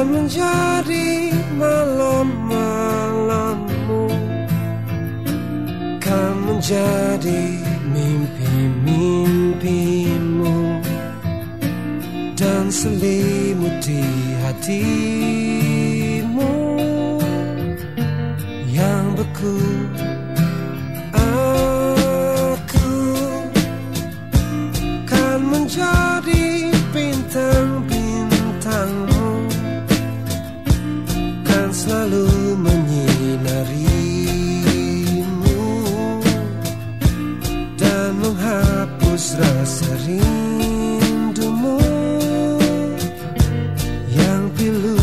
menjadi malam-malammu, kan menjadi mimpi-mimpimu, dan selimuti hatimu yang beku. Aku kan menjadi bintang-bintangmu, kan selalu menyinarimu dan menghapus rasa rindumu yang pilu.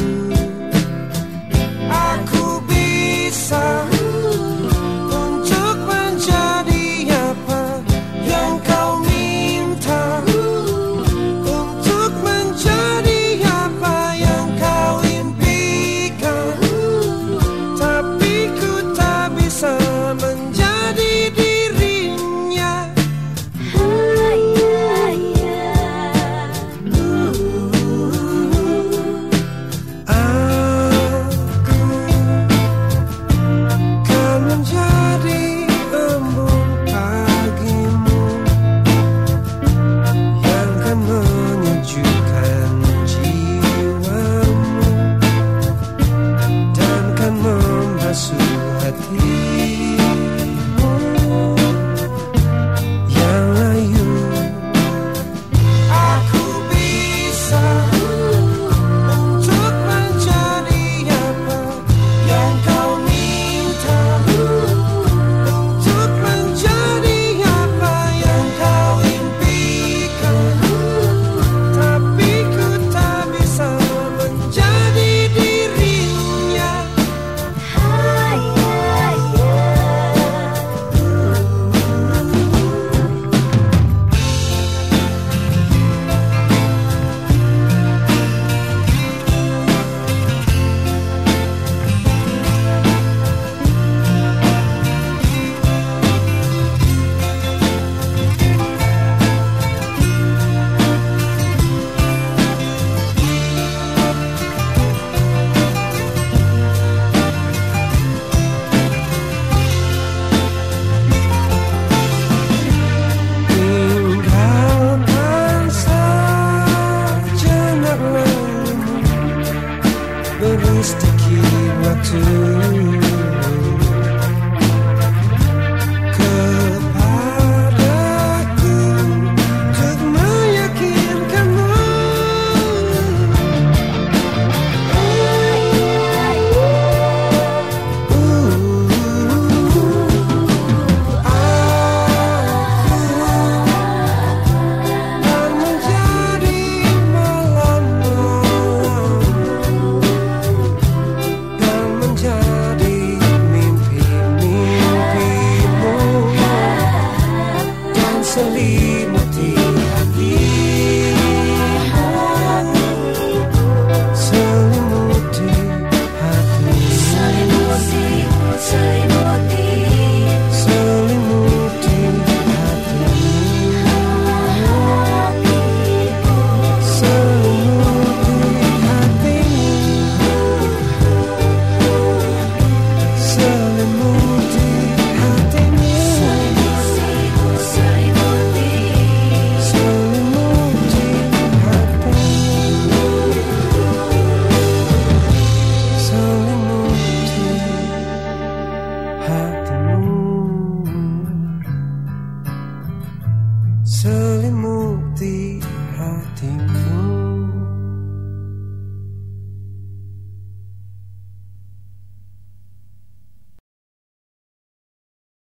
Aku bisa untuk menjadi apa yang kau minta, untuk menjadi apa yang kau impikan, tapi ku tak bisa menjadi dirinya. Aku kan menjadi embun pagimu yang kan menyejukkan jiwamu dan kan membasuh hatimu yang layu. Aku bisa untuk menjadi apa yang kau minta, untuk menjadi apa yang kau impikan, tapi ku tak bisa menjadi dirinya. Tinggalkan sejenak lalumu, beri sedikit waktu